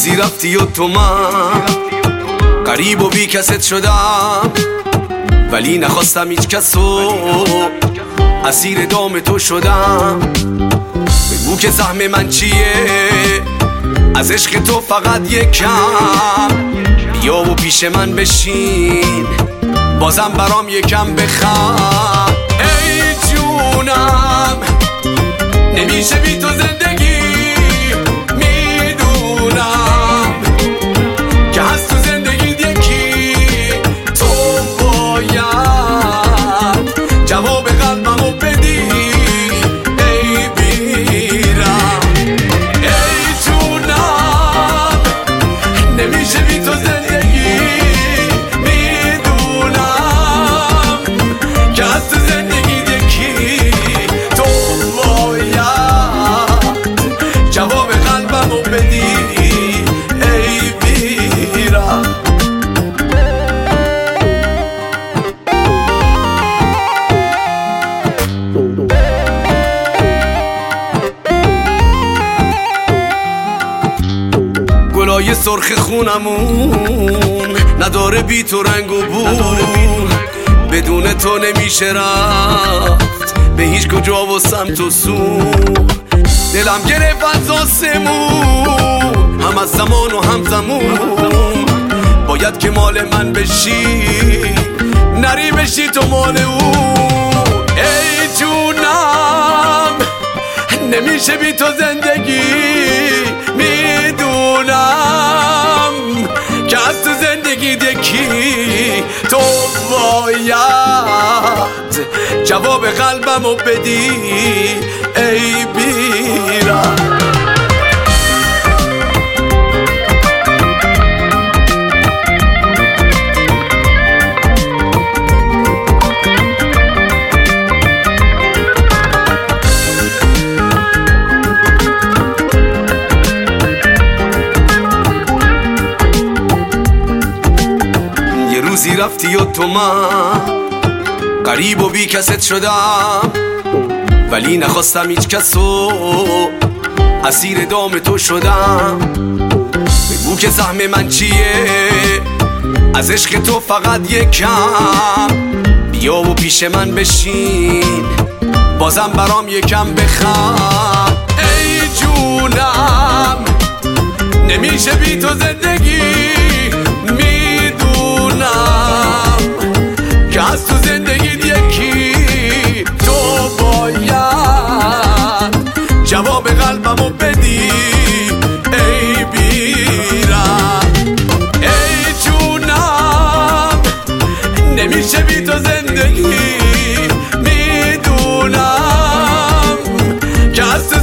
روزی رفتی و تو من غریب و بی کست شدم، ولی نخواستم هیچ کسو اسیر دام تو شدم. بگو که سهم من چیه از عشق تو، فقط یکم بیا و پیش من بشین، بازم برام یکم بخند. ای جونم نمیشه بی تو زندگی، میدونم که هست تو زندگی یکی، تو باید جواب قلبمو بدی. ای بیرم ای جونم نمیشه بی تو زندگی، میدونم که هست تو زندگی یکی، تو باید جواب قلبمو بدی. ای بیرم گلای سرخ خونمون نداره بی تو رنگ و بو، بدون تو نمیشه رفت به هیچ کجا و سمت و سو. دلم گرفت از آسمون، هم از زمان و هم زمون، باید که مال من بشی نری بشی تو مال او. ای جونم نمیشه بی تو زندگی، میدونم که از تو زندگی یکی، تو باید جواب قلبمو بدی. ای بیرم روزی رفتی و تو من غریب و بی کست شدم، ولی نخواستم هیچ کسو اسیر دام تو شدم. بگو که سهم من چیه از عشق تو، فقط یکم بیا و پیش من بشین، بازم برام یکم بخند. ای جونم نمیشه بی تو زندگی، میدونم که از تو زندگی یکی، تو باید جواب قلبمو بدی. ای بیرم ای جونم نمیشه بی تو زندگی، میدونم که از تو